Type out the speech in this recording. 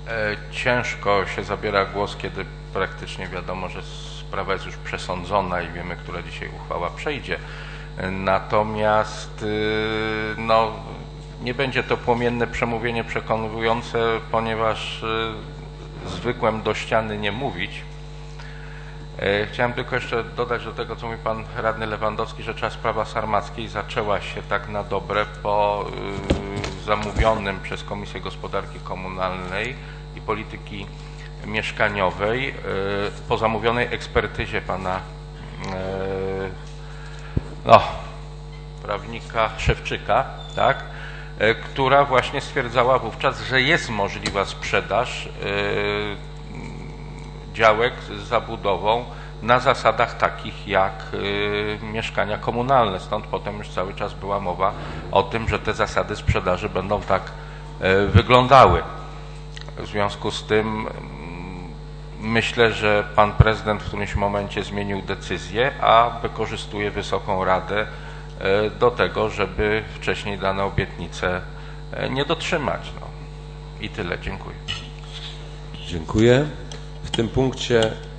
Ciężko się zabiera głos, kiedy praktycznie wiadomo, że sprawa jest już przesądzona i wiemy, która dzisiaj uchwała przejdzie. Natomiast no, nie będzie to płomienne przemówienie przekonujące, ponieważ zwykłem do ściany nie mówić. Chciałem tylko jeszcze dodać do tego, co mówi pan radny Lewandowski, że sprawa Sarmackiej zaczęła się tak na dobre po zamówionym przez Komisję Gospodarki Komunalnej i Polityki Mieszkaniowej, po zamówionej ekspertyzie pana prawnika Szewczyka, tak, która właśnie stwierdzała wówczas, że jest możliwa sprzedaż działek z zabudową na zasadach takich jak mieszkania komunalne. Stąd potem już cały czas była mowa o tym, że te zasady sprzedaży będą tak wyglądały. W związku z tym myślę, że pan prezydent w którymś momencie zmienił decyzję, a wykorzystuje Wysoką Radę do tego, żeby wcześniej dane obietnice nie dotrzymać. No. I tyle. Dziękuję. Dziękuję. W tym punkcie